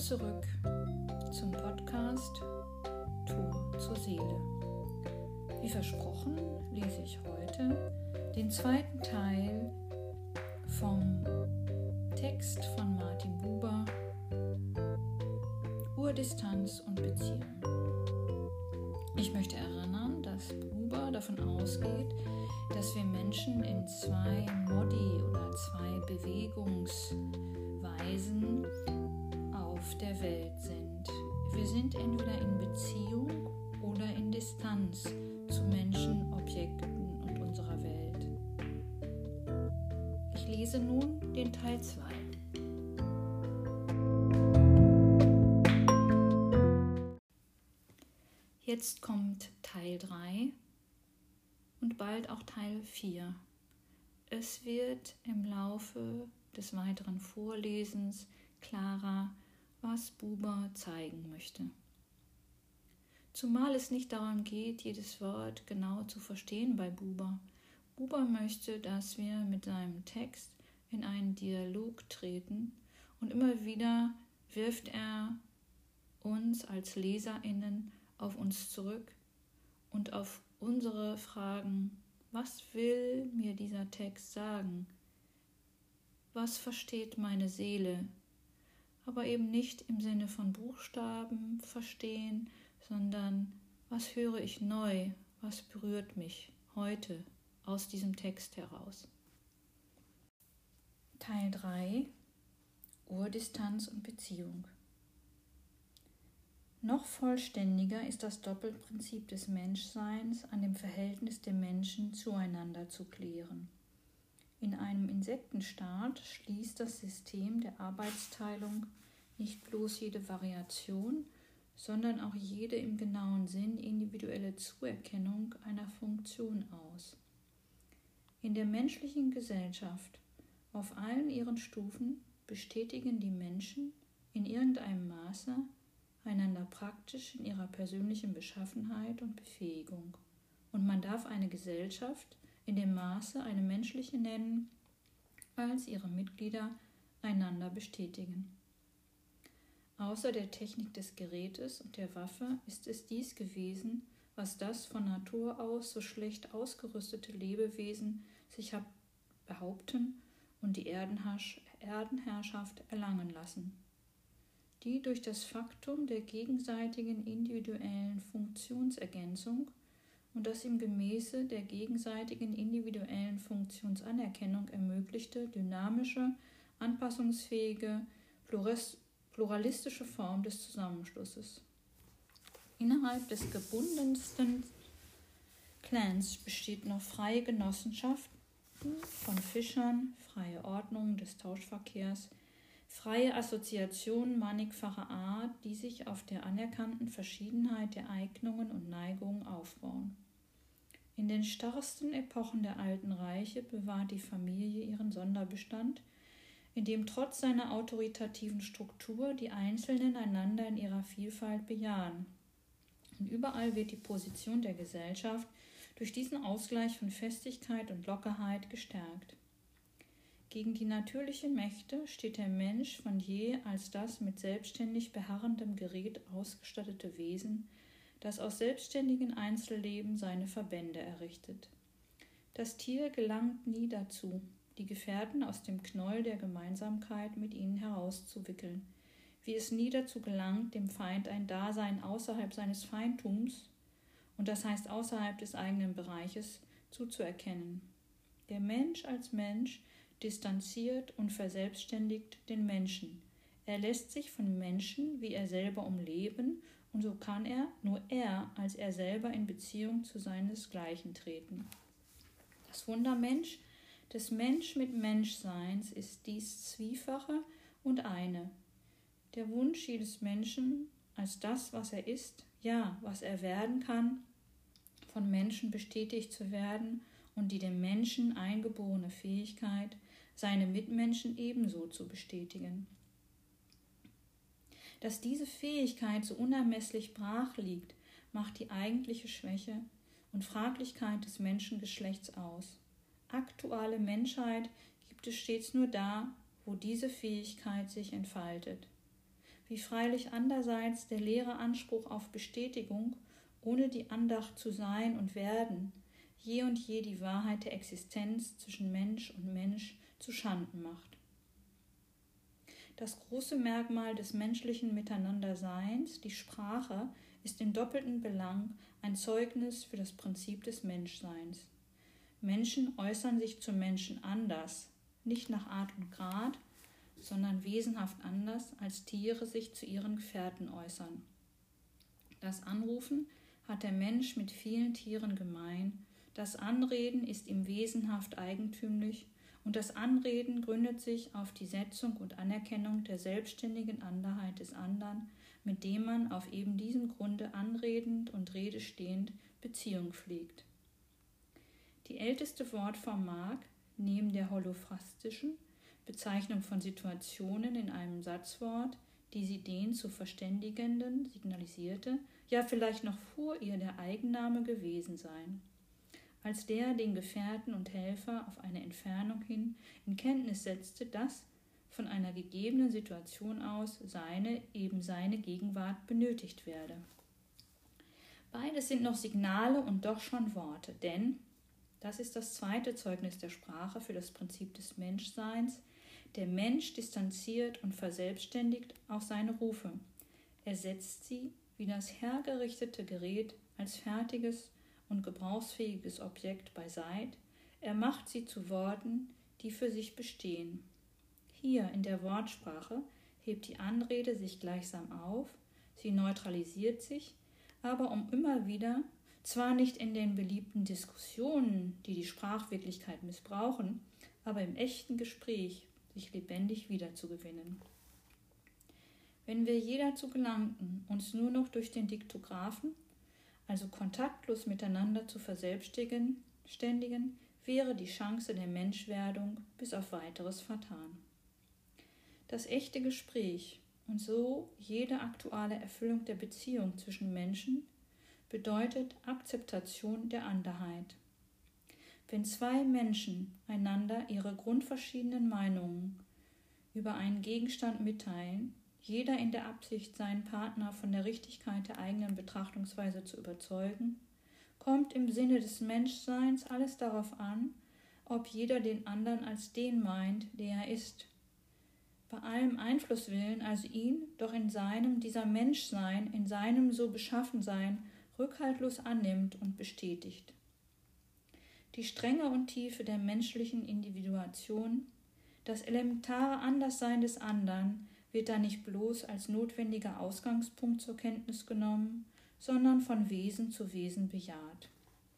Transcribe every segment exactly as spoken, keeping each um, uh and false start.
zurück zum Podcast Tor zur Seele. Wie versprochen lese ich heute den zweiten Teil vom Text von Martin Buber, Urdistanz und Beziehung. Ich möchte erinnern, dass Buber davon ausgeht, dass wir Menschen in zwei Modi oder zwei Bewegungsweisen auf der Welt sind. Wir sind entweder in Beziehung oder in Distanz zu Menschen, Objekten und unserer Welt. Ich lese nun den Teil zwei. Jetzt kommt Teil drei und bald auch Teil vier. Es wird im Laufe des weiteren Vorlesens klarer, was Buber zeigen möchte. Zumal es nicht darum geht, jedes Wort genau zu verstehen bei Buber. Buber möchte, dass wir mit seinem Text in einen Dialog treten und immer wieder wirft er uns als LeserInnen auf uns zurück und auf unsere Fragen: Was will mir dieser Text sagen? Was versteht meine Seele? Aber eben nicht im Sinne von Buchstaben verstehen, sondern was höre ich neu? Was berührt mich heute aus diesem Text heraus? Teil drei: Urdistanz und Beziehung. Noch vollständiger ist das Doppelprinzip des Menschseins an dem Verhältnis der Menschen zueinander zu klären. In einem Insektenstaat schließt das System der Arbeitsteilung nicht bloß jede Variation, sondern auch jede im genauen Sinn individuelle Zuerkennung einer Funktion aus. In der menschlichen Gesellschaft, auf allen ihren Stufen, bestätigen die Menschen in irgendeinem Maße einander praktisch in ihrer persönlichen Beschaffenheit und Befähigung. Und man darf eine Gesellschaft in dem Maße eine menschliche nennen, als ihre Mitglieder einander bestätigen. Außer der Technik des Gerätes und der Waffe ist es dies gewesen, was das von Natur aus so schlecht ausgerüstete Lebewesen sich hat behaupten und die Erdenherrsch- Erdenherrschaft erlangen lassen, die durch das Faktum der gegenseitigen individuellen Funktionsergänzung und das im Gemäße der gegenseitigen individuellen Funktionsanerkennung ermöglichte, dynamische, anpassungsfähige, pluralistische Form des Zusammenschlusses. Innerhalb des gebundensten Clans besteht noch freie Genossenschaft von Fischern, freie Ordnung des Tauschverkehrs, freie Assoziationen mannigfacher Art, die sich auf der anerkannten Verschiedenheit der Eignungen und Neigungen aufbauen. In den starrsten Epochen der alten Reiche bewahrt die Familie ihren Sonderbestand, in dem trotz seiner autoritativen Struktur die Einzelnen einander in ihrer Vielfalt bejahen. Und überall wird die Position der Gesellschaft durch diesen Ausgleich von Festigkeit und Lockerheit gestärkt. Gegen die natürlichen Mächte steht der Mensch von je als das mit selbstständig beharrendem Gerät ausgestattete Wesen, das aus selbstständigen Einzelleben seine Verbände errichtet. Das Tier gelangt nie dazu, die Gefährten aus dem Knäuel der Gemeinsamkeit mit ihnen herauszuwickeln, wie es nie dazu gelangt, dem Feind ein Dasein außerhalb seines Feindtums, und das heißt außerhalb des eigenen Bereiches, zuzuerkennen. Der Mensch als Mensch distanziert und verselbstständigt den Menschen. Er lässt sich von Menschen wie er selber umleben, und so kann er, nur er, als er selber in Beziehung zu seinesgleichen treten. Das Fundament des Mensch mit Menschseins ist dies Zwiefache und eine. Der Wunsch jedes Menschen, als das, was er ist, ja, was er werden kann, von Menschen bestätigt zu werden und die dem Menschen eingeborene Fähigkeit, seine Mitmenschen ebenso zu bestätigen. Dass diese Fähigkeit so unermesslich brach liegt, macht die eigentliche Schwäche und Fraglichkeit des Menschengeschlechts aus. Aktuelle Menschheit gibt es stets nur da, wo diese Fähigkeit sich entfaltet. wie freilich andererseits der leere Anspruch auf Bestätigung, ohne die Andacht zu sein und werden, je und je die Wahrheit der Existenz zwischen Mensch und Mensch zuschanden macht. Das große Merkmal des menschlichen Miteinanderseins, die Sprache, ist in doppeltem Belang ein Zeugnis für das Prinzip des Menschseins. Menschen äußern sich zu Menschen anders, nicht nach Art und Grad, sondern wesenhaft anders, als Tiere sich zu ihren Gefährten äußern. Das Anrufen hat der Mensch mit vielen Tieren gemein, das Anreden ist ihm wesenhaft eigentümlich und das Anreden gründet sich auf die Setzung und Anerkennung der selbstständigen Anderheit des Andern, mit dem man auf eben diesem Grunde anredend und redestehend Beziehung pflegt. Die älteste Wortform mag, neben der holophrastischen Bezeichnung von Situationen in einem Satzwort, die sie den zu Verständigenden signalisierte, ja vielleicht noch vor ihr der Eigenname gewesen sein, als der den Gefährten und Helfer auf eine Entfernung hin in Kenntnis setzte, dass von einer gegebenen Situation aus seine, eben seine Gegenwart benötigt werde. Beides sind noch Signale und doch schon Worte, denn, das ist das zweite Zeugnis der Sprache für das Prinzip des Menschseins, der Mensch distanziert und verselbstständigt auch seine Rufe. Er setzt sie, wie das hergerichtete Gerät, als fertiges und gebrauchsfähiges Objekt beiseit, er macht sie zu Worten, die für sich bestehen. Hier in der Wortsprache hebt die Anrede sich gleichsam auf, sie neutralisiert sich, aber um immer wieder, zwar nicht in den beliebten Diskussionen, die die Sprachwirklichkeit missbrauchen, aber im echten Gespräch sich lebendig wiederzugewinnen. Wenn wir je dazu gelangten, uns nur noch durch den Diktographen, also kontaktlos miteinander zu verselbstständigen, wäre die Chance der Menschwerdung bis auf weiteres vertan. Das echte Gespräch und so jede aktuelle Erfüllung der Beziehung zwischen Menschen bedeutet Akzeptation der Anderheit. Wenn zwei Menschen einander ihre grundverschiedenen Meinungen über einen Gegenstand mitteilen, jeder in der Absicht, seinen Partner von der Richtigkeit der eigenen Betrachtungsweise zu überzeugen, kommt im Sinne des Menschseins alles darauf an, ob jeder den anderen als den meint, der er ist. Bei allem Einflusswillen, also ihn, doch in seinem, dieser Menschsein, in seinem so Beschaffensein, rückhaltlos annimmt und bestätigt. Die Strenge und Tiefe der menschlichen Individuation, das elementare Anderssein des anderen, wird da nicht bloß als notwendiger Ausgangspunkt zur Kenntnis genommen, sondern von Wesen zu Wesen bejaht.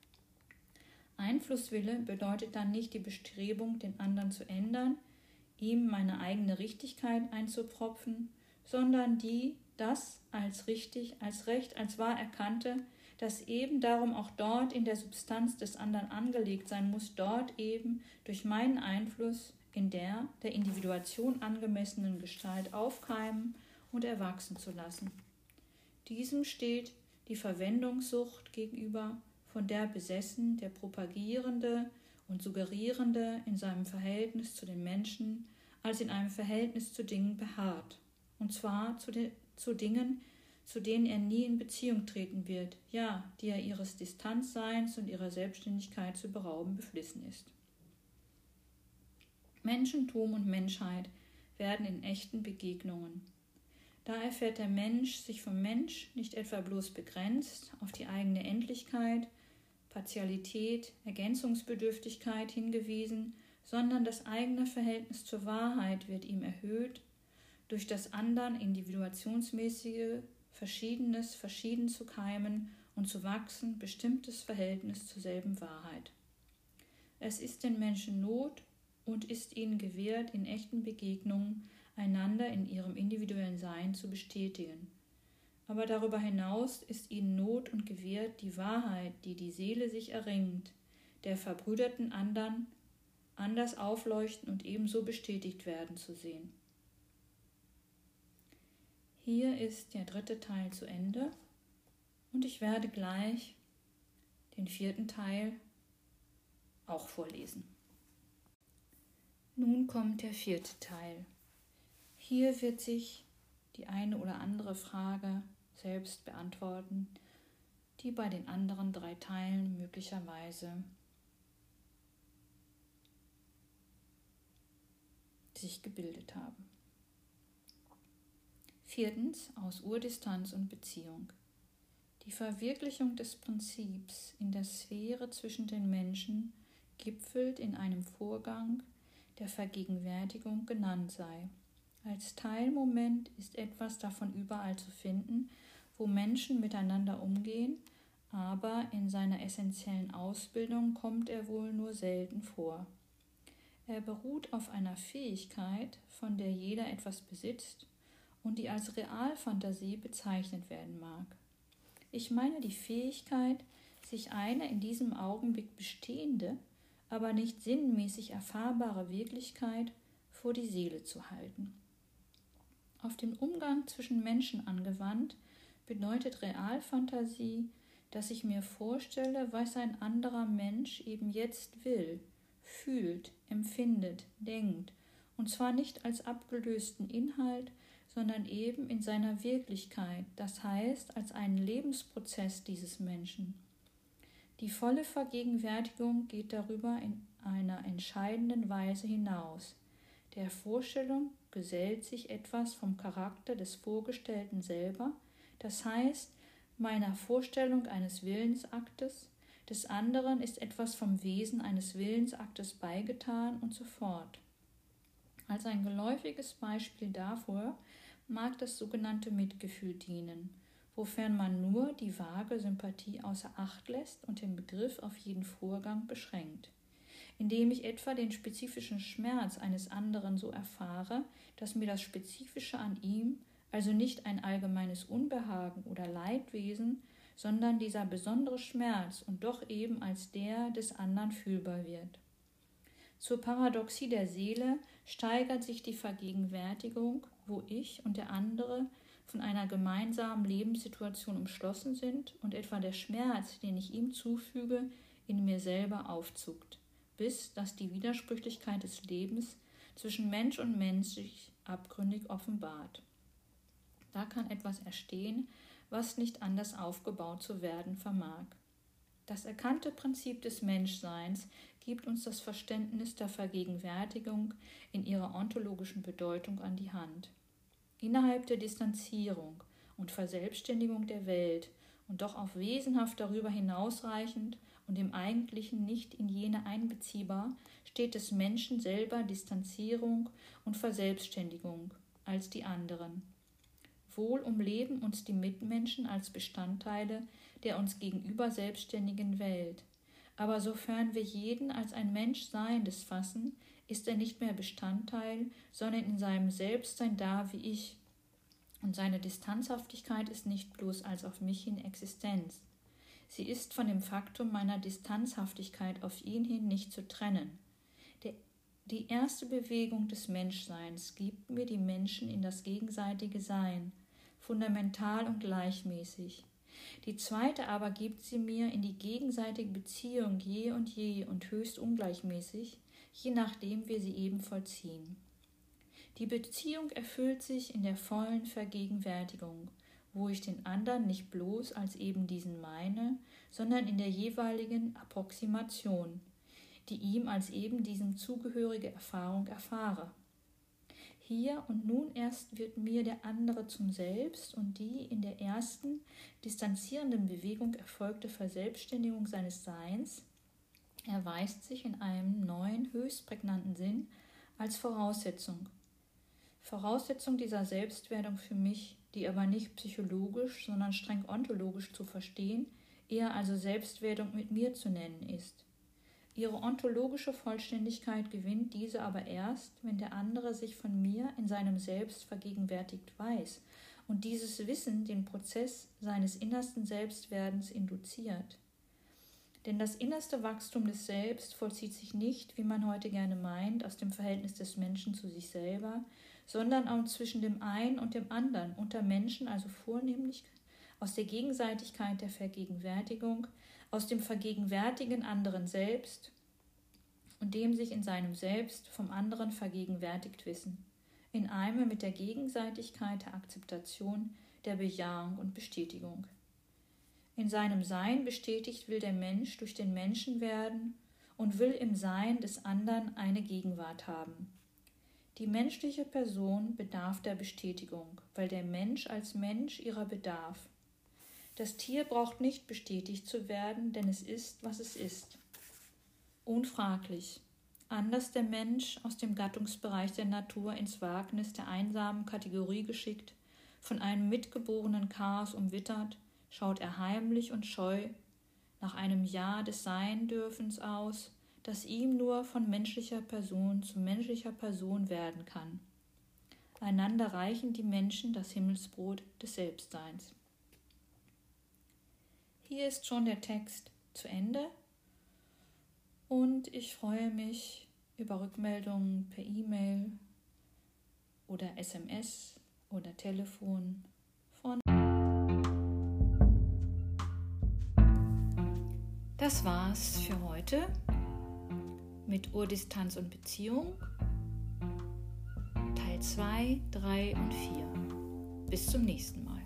Einflusswille bedeutet dann nicht die Bestrebung, den anderen zu ändern, ihm meine eigene Richtigkeit einzupropfen, sondern die, das als richtig, als recht, als wahr erkannte, dass eben darum auch dort in der Substanz des anderen angelegt sein muss, dort eben durch meinen Einfluss in der der Individuation angemessenen Gestalt aufkeimen und erwachsen zu lassen. Diesem steht die Verwendungssucht gegenüber, von der besessen der Propagierende und Suggerierende in seinem Verhältnis zu den Menschen als in einem Verhältnis zu Dingen beharrt, und zwar zu, de, zu Dingen, zu denen er nie in Beziehung treten wird, ja, die er ihres Distanzseins und ihrer Selbstständigkeit zu berauben beflissen ist. Menschentum und Menschheit werden in echten Begegnungen. Da erfährt der Mensch sich vom Mensch nicht etwa bloß begrenzt auf die eigene Endlichkeit, Partialität, Ergänzungsbedürftigkeit hingewiesen, sondern das eigene Verhältnis zur Wahrheit wird ihm erhöht, durch das andern individuationsmäßige Verschiedenes verschieden zu keimen und zu wachsen, bestimmtes Verhältnis zur selben Wahrheit. Es ist den Menschen Not und ist ihnen gewährt, in echten Begegnungen einander in ihrem individuellen Sein zu bestätigen. Aber darüber hinaus ist ihnen Not und gewährt, die Wahrheit, die die Seele sich erringt, der verbrüderten anderen anders aufleuchten und ebenso bestätigt werden zu sehen. Hier ist der dritte Teil zu Ende und ich werde gleich den vierten Teil auch vorlesen. Nun kommt der vierte Teil. Hier wird sich die eine oder andere Frage selbst beantworten, die bei den anderen drei Teilen möglicherweise sich gebildet haben. Viertens, aus Urdistanz und Beziehung. Die Verwirklichung des Prinzips in der Sphäre zwischen den Menschen gipfelt in einem Vorgang, der Vergegenwärtigung genannt sei. Als Teilmoment ist etwas davon überall zu finden, wo Menschen miteinander umgehen, aber in seiner essentiellen Ausbildung kommt er wohl nur selten vor. Er beruht auf einer Fähigkeit, von der jeder etwas besitzt und die als Realfantasie bezeichnet werden mag. Ich meine die Fähigkeit, sich eine in diesem Augenblick bestehende, aber nicht sinnmäßig erfahrbare Wirklichkeit vor die Seele zu halten. Auf den Umgang zwischen Menschen angewandt, bedeutet Realfantasie, dass ich mir vorstelle, was ein anderer Mensch eben jetzt will, fühlt, empfindet, denkt, und zwar nicht als abgelösten Inhalt, sondern eben in seiner Wirklichkeit, das heißt als einen Lebensprozess dieses Menschen. Die volle Vergegenwärtigung geht darüber in einer entscheidenden Weise hinaus. Der Vorstellung gesellt sich etwas vom Charakter des Vorgestellten selber, das heißt meiner Vorstellung eines Willensaktes, des anderen ist etwas vom Wesen eines Willensaktes beigetan und so fort. Als ein geläufiges Beispiel dafür mag das sogenannte Mitgefühl dienen, wofern man nur die vage Sympathie außer Acht lässt und den Begriff auf jeden Vorgang beschränkt. Indem ich etwa den spezifischen Schmerz eines anderen so erfahre, dass mir das Spezifische an ihm, also nicht ein allgemeines Unbehagen oder Leidwesen, sondern dieser besondere Schmerz und doch eben als der des anderen fühlbar wird. Zur Paradoxie der Seele steigert sich die Vergegenwärtigung, wo ich und der andere von einer gemeinsamen Lebenssituation umschlossen sind und etwa der Schmerz, den ich ihm zufüge, in mir selber aufzuckt, bis dass die Widersprüchlichkeit des Lebens zwischen Mensch und Mensch sich abgründig offenbart. Da kann etwas erstehen, was nicht anders aufgebaut zu werden vermag. Das erkannte Prinzip des Menschseins gibt uns das Verständnis der Vergegenwärtigung in ihrer ontologischen Bedeutung an die Hand. Innerhalb der Distanzierung und Verselbstständigung der Welt und doch auch wesenhaft darüber hinausreichend und im Eigentlichen nicht in jene einbeziehbar, steht des Menschen selber Distanzierung und Verselbstständigung als die anderen. Wohl umleben uns die Mitmenschen als Bestandteile der uns gegenüber selbstständigen Welt. Aber sofern wir jeden als ein Mensch Seiendes fassen, ist er nicht mehr Bestandteil, sondern in seinem Selbstsein da wie ich. Und seine Distanzhaftigkeit ist nicht bloß als auf mich hin Existenz. Sie ist von dem Faktum meiner Distanzhaftigkeit auf ihn hin nicht zu trennen. Der, die erste Bewegung des Menschseins gibt mir die Menschen in das gegenseitige Sein, fundamental und gleichmäßig. Die zweite aber gibt sie mir in die gegenseitige Beziehung je und je und höchst ungleichmäßig, je nachdem wir sie eben vollziehen. Die Beziehung erfüllt sich in der vollen Vergegenwärtigung, wo ich den anderen nicht bloß als eben diesen meine, sondern in der jeweiligen Approximation, die ihm als eben diesem zugehörige Erfahrung erfahre. Hier und nun erst wird mir der andere zum Selbst und die in der ersten, distanzierenden Bewegung erfolgte Verselbstständigung seines Seins erweist sich in einem neuen, höchst prägnanten Sinn als Voraussetzung. Voraussetzung dieser Selbstwerdung für mich, die aber nicht psychologisch, sondern streng ontologisch zu verstehen, eher also Selbstwerdung mit mir zu nennen ist. Ihre ontologische Vollständigkeit gewinnt diese aber erst, wenn der andere sich von mir in seinem Selbst vergegenwärtigt weiß und dieses Wissen den Prozess seines innersten Selbstwerdens induziert. Denn das innerste Wachstum des Selbst vollzieht sich nicht, wie man heute gerne meint, aus dem Verhältnis des Menschen zu sich selber, sondern auch zwischen dem einen und dem anderen, unter Menschen also vornehmlich aus der Gegenseitigkeit der Vergegenwärtigung, aus dem vergegenwärtigen anderen Selbst und dem sich in seinem Selbst vom anderen vergegenwärtigt wissen. in Eimer mit der Gegenseitigkeit der Akzeptation, der Bejahung und Bestätigung. In seinem Sein bestätigt will der Mensch durch den Menschen werden und will im Sein des anderen eine Gegenwart haben. Die menschliche Person bedarf der Bestätigung, weil der Mensch als Mensch ihrer bedarf. Das Tier braucht nicht bestätigt zu werden, denn es ist, was es ist. Unfraglich. Anders der Mensch, aus dem Gattungsbereich der Natur ins Wagnis der einsamen Kategorie geschickt, von einem mitgeborenen Chaos umwittert, schaut er heimlich und scheu nach einem Ja des Sein-Dürfens aus, das ihm nur von menschlicher Person zu menschlicher Person werden kann. Einander reichen die Menschen das Himmelsbrot des Selbstseins. Hier ist schon der Text zu Ende und ich freue mich über Rückmeldungen per E-Mail oder S M S oder Telefon von. Das war's für heute mit Urdistanz und Beziehung, Teil zwei, drei und vier. Bis zum nächsten Mal.